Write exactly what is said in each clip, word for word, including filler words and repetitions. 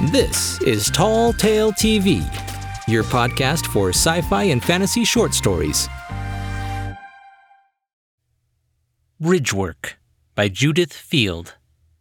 This is Tall Tale T V, your podcast for sci-fi and fantasy short stories. Bridgework by Judith Field.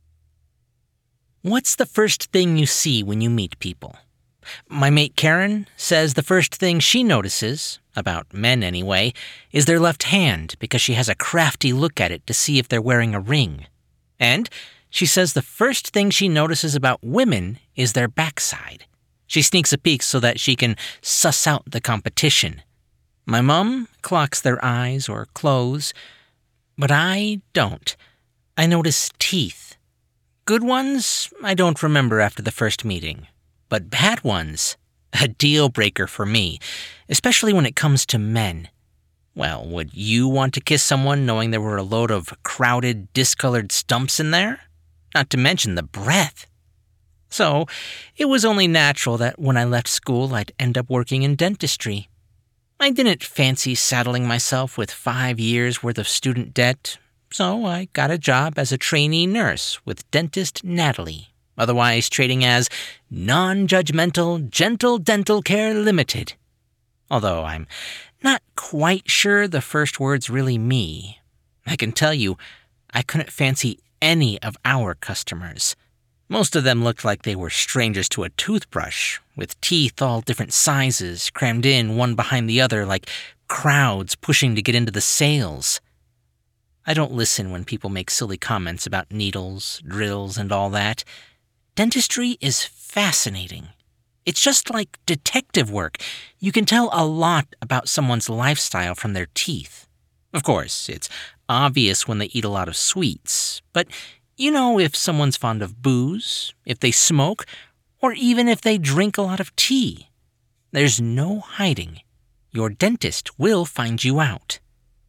What's the first thing you see when you meet people? My mate Karen says the first thing she notices, about men anyway, is their left hand because she has a crafty look at it to see if they're wearing a ring. And she says the first thing she notices about women is their backside. She sneaks a peek so that she can suss out the competition. My mom clocks their eyes or clothes, but I don't. I notice teeth. Good ones, I don't remember after the first meeting. But bad ones, a deal breaker for me, especially when it comes to men. Well, would you want to kiss someone knowing there were a load of crowded, discolored stumps in there? Not to mention the breath. So, it was only natural that when I left school, I'd end up working in dentistry. I didn't fancy saddling myself with five years' worth of student debt, so I got a job as a trainee nurse with dentist Natalie, otherwise trading as Non-Judgmental Gentle Dental Care Limited. Although I'm not quite sure the first word's really me. I can tell you, I couldn't fancy any of our customers. Most of them looked like they were strangers to a toothbrush, with teeth all different sizes crammed in one behind the other like crowds pushing to get into the sales. I don't listen when people make silly comments about needles, drills, and all that. Dentistry is fascinating. It's just like detective work. You can tell a lot about someone's lifestyle from their teeth. Of course, it's obvious when they eat a lot of sweets, but you know if someone's fond of booze, if they smoke, or even if they drink a lot of tea. There's no hiding. Your dentist will find you out.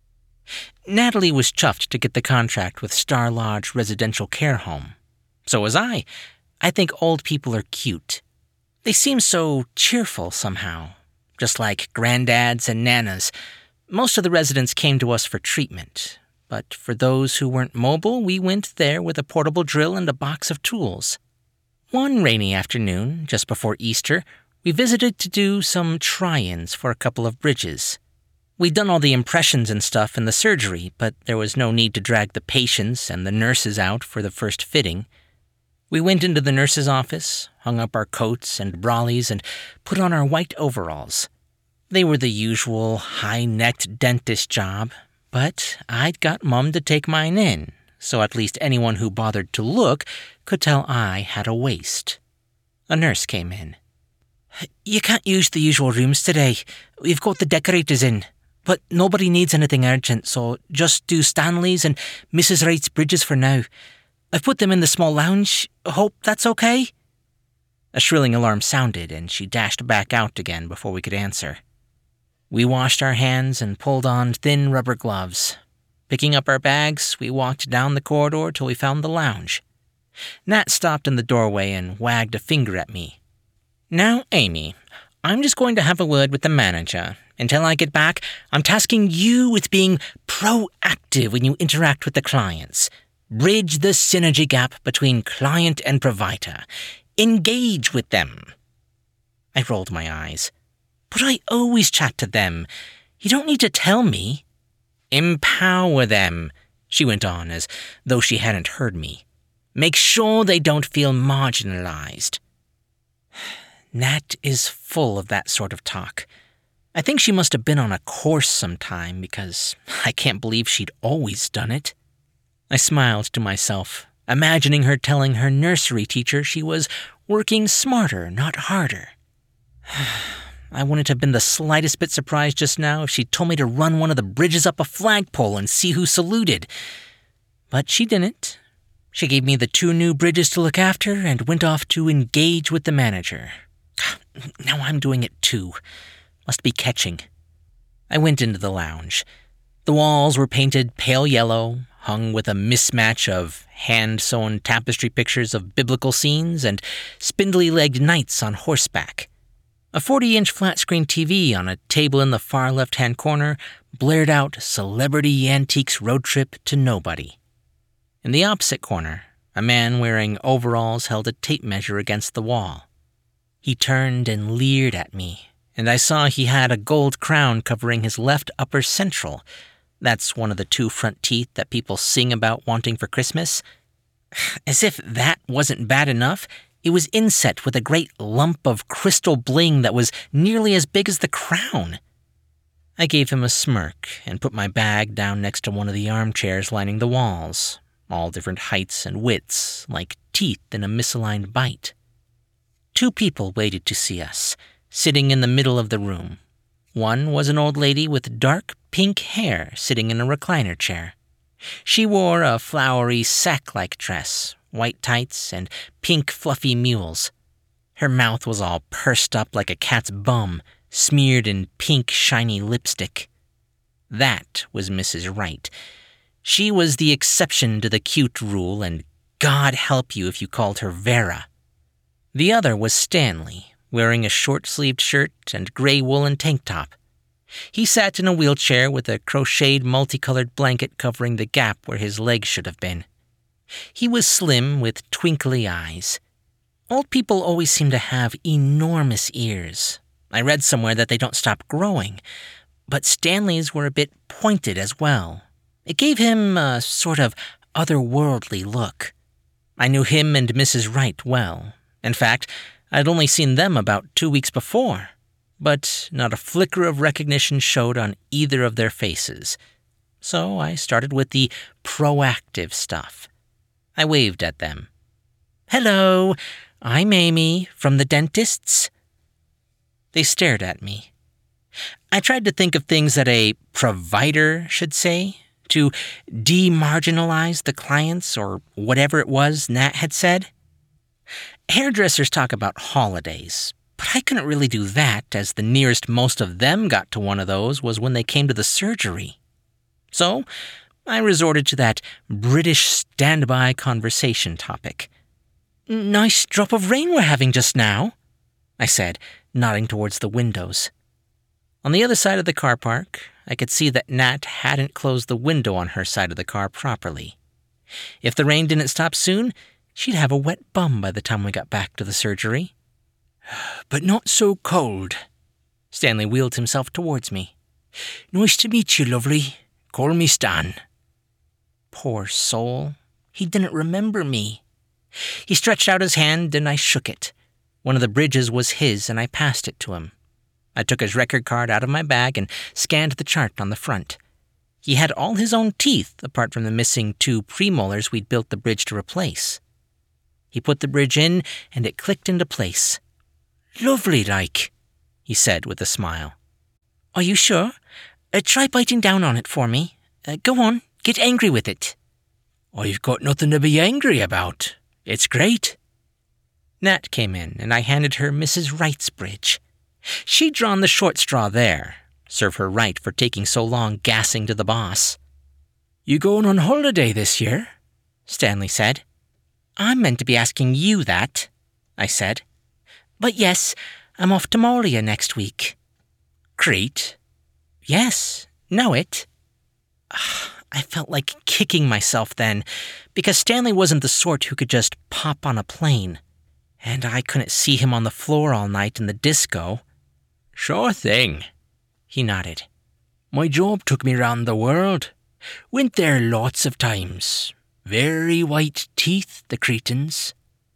Natalie was chuffed to get the contract with Star Lodge Residential Care Home. So was I. I think old people are cute. They seem so cheerful somehow, just like granddads and nanas. Most of the residents came to us for treatment, but for those who weren't mobile, we went there with a portable drill and a box of tools. One rainy afternoon, just before Easter, we visited to do some try-ins for a couple of bridges. We'd done all the impressions and stuff in the surgery, but there was no need to drag the patients and the nurses out for the first fitting. We went into the nurse's office, hung up our coats and brollies, and put on our white overalls. They were the usual high-necked dentist job, but I'd got Mum to take mine in, so at least anyone who bothered to look could tell I had a waist. A nurse came in. "You can't use the usual rooms today. We've got the decorators in, but nobody needs anything urgent, so just do Stanley's and Missus Wright's bridges for now. I've put them in the small lounge. Hope that's okay?" A shrilling alarm sounded, and she dashed back out again before we could answer. We washed our hands and pulled on thin rubber gloves. Picking up our bags, we walked down the corridor till we found the lounge. Nat stopped in the doorway and wagged a finger at me. "Now, Amy, I'm just going to have a word with the manager. Until I get back, I'm tasking you with being proactive when you interact with the clients. Bridge the synergy gap between client and provider. Engage with them." I rolled my eyes. "But I always chat to them. You don't need to tell me." "Empower them," she went on as though she hadn't heard me. "Make sure they don't feel marginalized." Nat is full of that sort of talk. I think she must have been on a course sometime because I can't believe she'd always done it. I smiled to myself, imagining her telling her nursery teacher she was working smarter, not harder. I wouldn't have been the slightest bit surprised just now if she'd told me to run one of the bridges up a flagpole and see who saluted. But she didn't. She gave me the two new bridges to look after and went off to engage with the manager. Now I'm doing it too. Must be catching. I went into the lounge. The walls were painted pale yellow, hung with a mismatch of hand-sewn tapestry pictures of biblical scenes and spindly-legged knights on horseback. A forty-inch flat-screen T V on a table in the far left-hand corner blared out Celebrity Antiques Road Trip to Nobody. In the opposite corner, A man wearing overalls held a tape measure against the wall. He turned and leered at me, and I saw he had a gold crown covering his left upper central. That's one of the two front teeth that people sing about wanting for Christmas. As if that wasn't bad enough, it was inset with a great lump of crystal bling that was nearly as big as the crown. I gave him a smirk and put my bag down next to one of the armchairs lining the walls, all different heights and widths, like teeth in a misaligned bite. Two people waited to see us, sitting in the middle of the room. One was an old lady with dark pink hair sitting in a recliner chair. She wore a flowery sack-like dress, white tights, and pink fluffy mules. Her mouth was all pursed up like a cat's bum, smeared in pink shiny lipstick. That was Missus Wright. She was the exception to the cute rule, and God help you if you called her Vera. The other was Stanley, wearing a short-sleeved shirt and gray woolen tank top. He sat in a wheelchair with a crocheted multicolored blanket covering the gap where his legs should have been. He was slim with twinkly eyes. Old people always seem to have enormous ears. I read somewhere that they don't stop growing, but Stanley's were a bit pointed as well. It gave him a sort of otherworldly look. I knew him and Missus Wright well. In fact, I'd only seen them about two weeks before, but not a flicker of recognition showed on either of their faces. So I started with the proactive stuff. I waved at them. "Hello, I'm Amy from the dentist's." They stared at me. I tried to think of things that a provider should say, to demarginalize the clients or whatever it was Nat had said. Hairdressers talk about holidays, but I couldn't really do that, as the nearest most of them got to one of those was when they came to the surgery. So I resorted to that British standby conversation topic. "Nice drop of rain we're having just now," I said, nodding towards the windows. On the other side of the car park, I could see that Nat hadn't closed the window on her side of the car properly. If the rain didn't stop soon, she'd have a wet bum by the time we got back to the surgery. "But not so cold." Stanley wheeled himself towards me. "Nice to meet you, lovely. Call me Stan." Poor soul. He didn't remember me. He stretched out his hand and I shook it. One of the bridges was his and I passed it to him. I took his record card out of my bag and scanned the chart on the front. He had all his own teeth, apart from the missing two premolars we'd built the bridge to replace. He put the bridge in, and it clicked into place. "Lovely, like," he said with a smile. "Are you sure? Uh, try biting down on it for me. Uh, go on, get angry with it." "I've got nothing to be angry about. It's great." Nat came in, and I handed her Missus Wright's bridge. She'd drawn the short straw there. Serve her right for taking so long gassing to the boss. "You going on holiday this year?" Stanley said. "I'm meant to be asking you that," I said. "But yes, I'm off to Moria next week." "Crete?" "Yes, know it." I felt like kicking myself then, because Stanley wasn't the sort who could just pop on a plane. And I couldn't see him on the floor all night in the disco. "Sure thing," he nodded. "My job took me round the world. Went there lots of times. Very white teeth, the Cretans."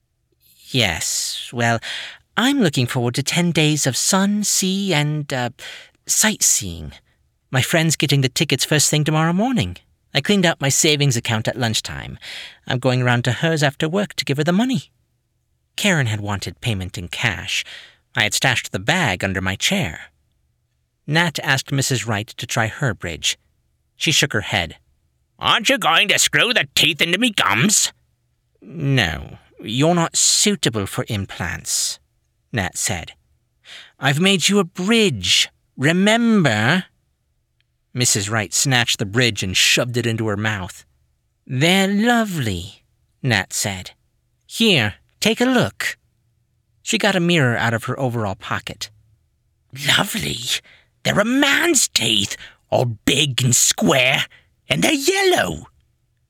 "Yes, well, I'm looking forward to ten days of sun, sea, and, uh, sightseeing. My friend's getting the tickets first thing tomorrow morning. I cleaned out my savings account at lunchtime. I'm going around to hers after work to give her the money." Karen had wanted payment in cash. I had stashed the bag under my chair. Nat asked Missus Wright to try her bridge. She shook her head. "Aren't you going to screw the teeth into me gums?" "No, you're not suitable for implants," Nat said. "I've made you a bridge, remember?" Missus Wright snatched the bridge and shoved it into her mouth. "They're lovely," Nat said. "Here, take a look." She got a mirror out of her overall pocket. "Lovely. They're a man's teeth, all big and square, and they're yellow."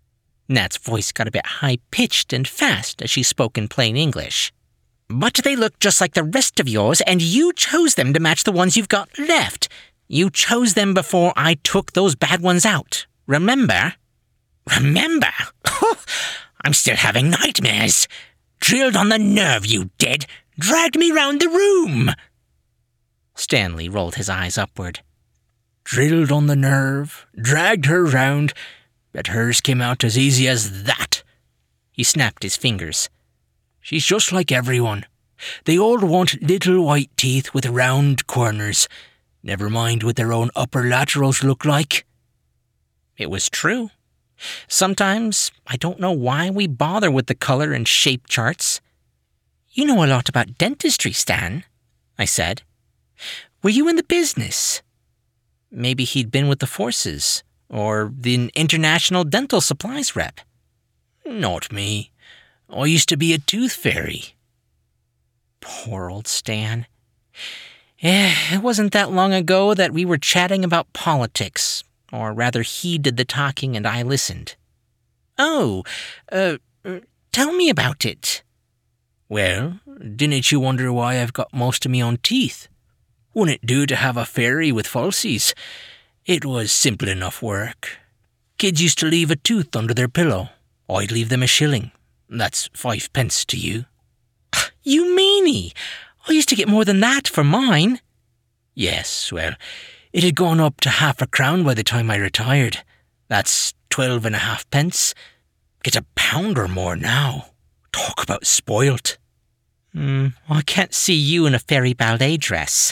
Nat's voice got a bit high-pitched and fast as she spoke in plain English. "But they look just like the rest of yours, and you chose them to match the ones you've got left. You chose them before I took those bad ones out. Remember?" "Remember? I'm still having nightmares. Drilled on the nerve, you did. Dragged me round the room." Stanley rolled his eyes upward. "Drilled on the nerve, dragged her round. Bet hers came out as easy as that." He snapped his fingers. "She's just like everyone. They all want little white teeth with round corners. Never mind what their own upper laterals look like." It was true. Sometimes I don't know why we bother with the color and shape charts. "You know a lot about dentistry, Stan," I said. "Were you in the business?" Maybe he'd been with the forces, or the International Dental Supplies rep. "Not me. I used to be a tooth fairy." Poor old Stan. Eh, it wasn't that long ago that we were chatting about politics, or rather he did the talking and I listened. "Oh, uh, tell me about it." "Well, didn't you wonder why I've got most of me own teeth? Wouldn't it do to have a fairy with falsies? It was simple enough work. Kids used to leave a tooth under their pillow. I'd leave them a shilling. That's five pence to you." "You meanie! I used to get more than that for mine." "Yes, well, it had gone up to half a crown by the time I retired. That's twelve and a half pence. Get a pound or more now. Talk about spoilt." Hmm, I can't see you in a fairy ballet dress."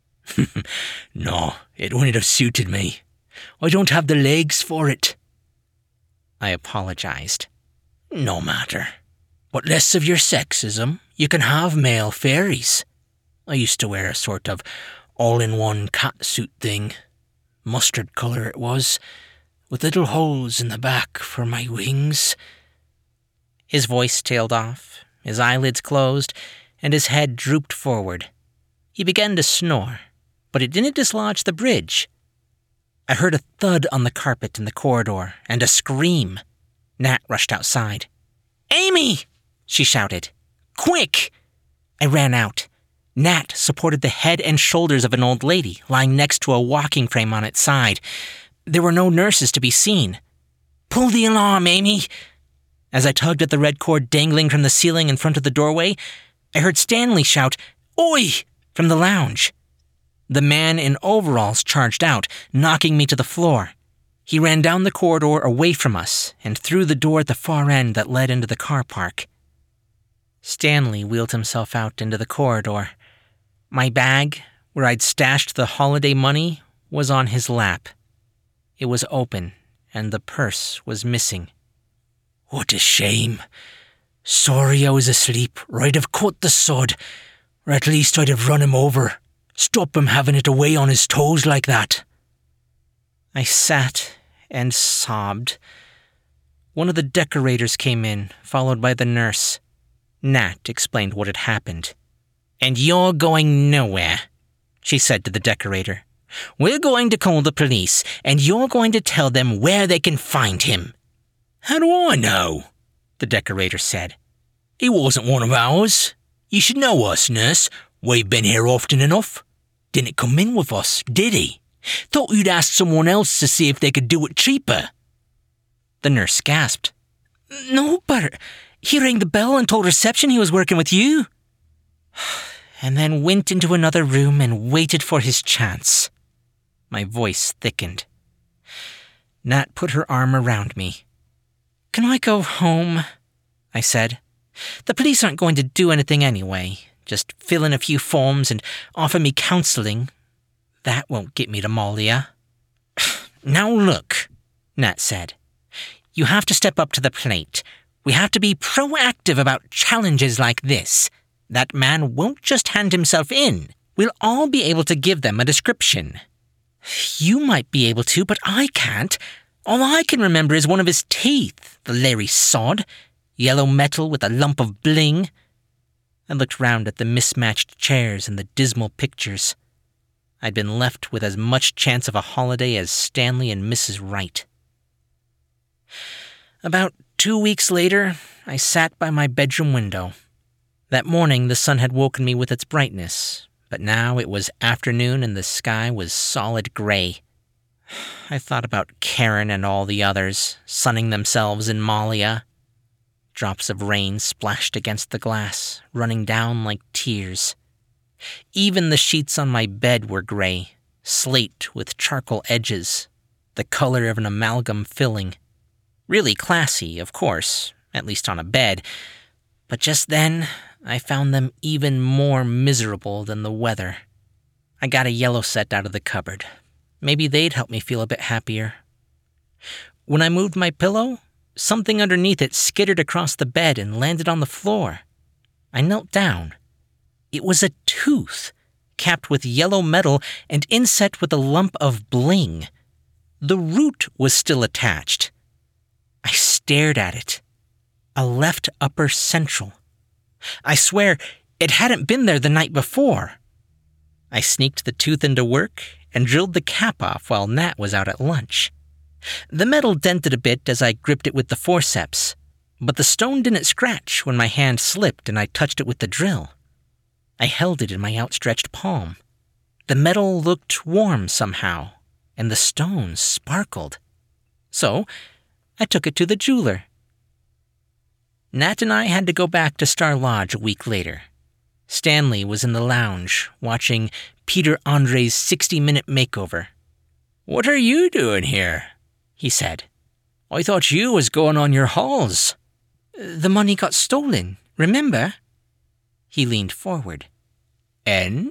"No, it wouldn't have suited me. I don't have the legs for it." I apologized. "No matter. But less of your sexism. You can have male fairies. I used to wear a sort of all-in-one catsuit thing. Mustard colour it was, with little holes in the back for my wings." His voice tailed off, his eyelids closed, and his head drooped forward. He began to snore, but it didn't dislodge the bridge. I heard a thud on the carpet in the corridor, and a scream. Nat rushed outside. "Amy!" she shouted. "Quick!" I ran out. Nat supported the head and shoulders of an old lady lying next to a walking frame on its side. There were no nurses to be seen. "Pull the alarm, Amy!" As I tugged at the red cord dangling from the ceiling in front of the doorway, I heard Stanley shout, "Oi!" from the lounge. The man in overalls charged out, knocking me to the floor. He ran down the corridor away from us and through the door at the far end that led into the car park. Stanley wheeled himself out into the corridor. My bag, where I'd stashed the holiday money, was on his lap. It was open, and the purse was missing. "What a shame. Sorry I was asleep, or I'd have cut the sod, or at least I'd have run him over. Stop him having it away on his toes like that." I sat and sobbed. One of the decorators came in, followed by the nurse. Nat explained what had happened. "And you're going nowhere," she said to the decorator. "We're going to call the police, and you're going to tell them where they can find him." "How do I know?" the decorator said. "He wasn't one of ours. You should know us, nurse. We've been here often enough. Didn't come in with us, did he? Thought you'd ask someone else to see if they could do it cheaper." The nurse gasped. "No, but he rang the bell and told reception he was working with you." And then went into another room and waited for his chance. My voice thickened. Nat put her arm around me. "Can I go home?" I said. "The police aren't going to do anything anyway. Just fill in a few forms and offer me counseling. That won't get me to Malia." "Now look," Nat said. "You have to step up to the plate. We have to be proactive about challenges like this. That man won't just hand himself in. We'll all be able to give them a description. You might be able to, but I can't. All I can remember is one of his teeth, the Larry sod. Yellow metal with a lump of bling." I looked round at the mismatched chairs and the dismal pictures. I'd been left with as much chance of a holiday as Stanley and Missus Wright. About Two weeks later, I sat by my bedroom window. That morning, the sun had woken me with its brightness, but now it was afternoon and the sky was solid gray. I thought about Karen and all the others, sunning themselves in Malia. Drops of rain splashed against the glass, running down like tears. Even the sheets on my bed were gray, slate with charcoal edges, the color of an amalgam filling. Really classy, of course, at least on a bed, but just then, I found them even more miserable than the weather. I got a yellow set out of the cupboard. Maybe they'd help me feel a bit happier. When I moved my pillow, something underneath it skittered across the bed and landed on the floor. I knelt down. It was a tooth, capped with yellow metal and inset with a lump of bling. The root was still attached. I stared at it. A left upper central. I swear, it hadn't been there the night before. I sneaked the tooth into work and drilled the cap off while Nat was out at lunch. The metal dented a bit as I gripped it with the forceps, but the stone didn't scratch when my hand slipped and I touched it with the drill. I held it in my outstretched palm. The metal looked warm somehow, and the stone sparkled. So, I took it to the jeweler. Nat and I had to go back to Star Lodge a week later. Stanley was in the lounge, watching Peter Andre's sixty-minute makeover. "What are you doing here?" he said. "I thought you was going on your hauls." "The money got stolen, remember?" He leaned forward. "And?"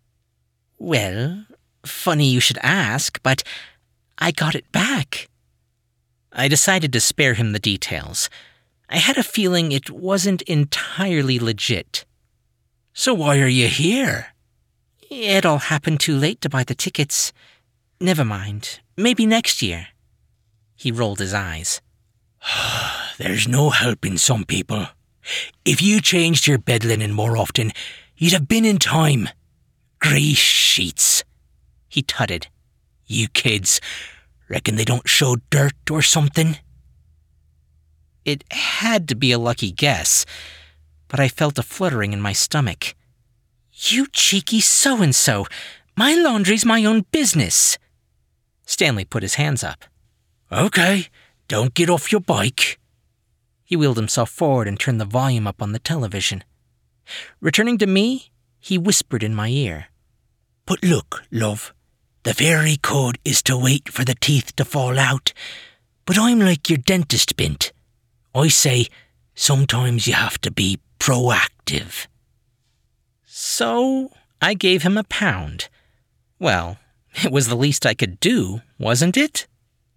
"Well, funny you should ask, but I got it back." I decided to spare him the details. I had a feeling it wasn't entirely legit. "So why are you here?" "It all happened too late to buy the tickets. Never mind, maybe next year." He rolled his eyes. "There's no helping some people. If you changed your bed linen more often, you'd have been in time. Grey sheets." He tutted. "You kids, reckon they don't show dirt or something?" It had to be a lucky guess, but I felt a fluttering in my stomach. "You cheeky so-and-so! My laundry's my own business!" Stanley put his hands up. "Okay, don't get off your bike." He wheeled himself forward and turned the volume up on the television. Returning to me, he whispered in my ear. "But look, love, the fairy code is to wait for the teeth to fall out, but I'm like your dentist bint. I say, sometimes you have to be proactive." So, I gave him a pound. Well, it was the least I could do, wasn't it?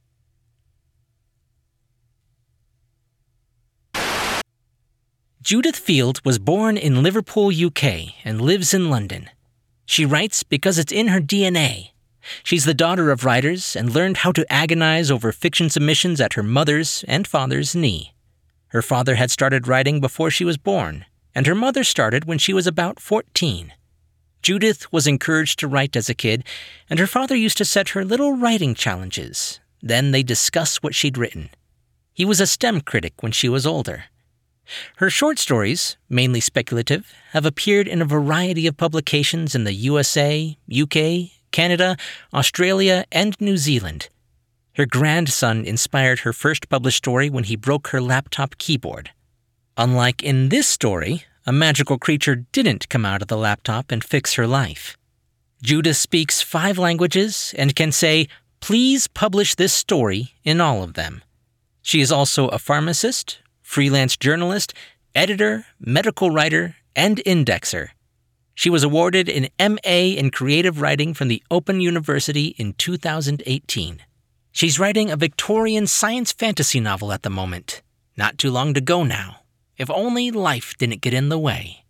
Judith Field was born in Liverpool, U K, and lives in London. She writes because it's in her D N A. She's the daughter of writers and learned how to agonize over fiction submissions at her mother's and father's knee. Her father had started writing before she was born, and her mother started when she was about fourteen. Judith was encouraged to write as a kid, and her father used to set her little writing challenges. Then they'd discuss what she'd written. He was a STEM critic when she was older. Her short stories, mainly speculative, have appeared in a variety of publications in the U S A, U K, Canada, Australia, and New Zealand. Her grandson inspired her first published story when he broke her laptop keyboard. Unlike in this story, a magical creature didn't come out of the laptop and fix her life. Judith speaks five languages and can say, "Please publish this story" in all of them. She is also a pharmacist, freelance journalist, editor, medical writer, and indexer. She was awarded an M A in creative writing from the Open University in two thousand eighteen. She's writing a Victorian science fantasy novel at the moment. Not too long to go now. If only life didn't get in the way.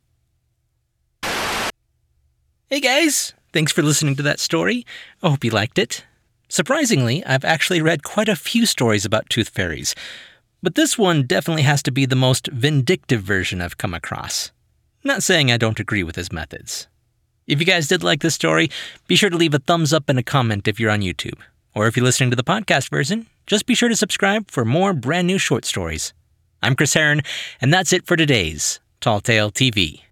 Hey guys, thanks for listening to that story. I hope you liked it. Surprisingly, I've actually read quite a few stories about tooth fairies, but this one definitely has to be the most vindictive version I've come across. Not saying I don't agree with his methods. If you guys did like this story, be sure to leave a thumbs up and a comment if you're on YouTube. Or if you're listening to the podcast version, just be sure to subscribe for more brand new short stories. I'm Chris Herron, and that's it for today's Tall Tale T V.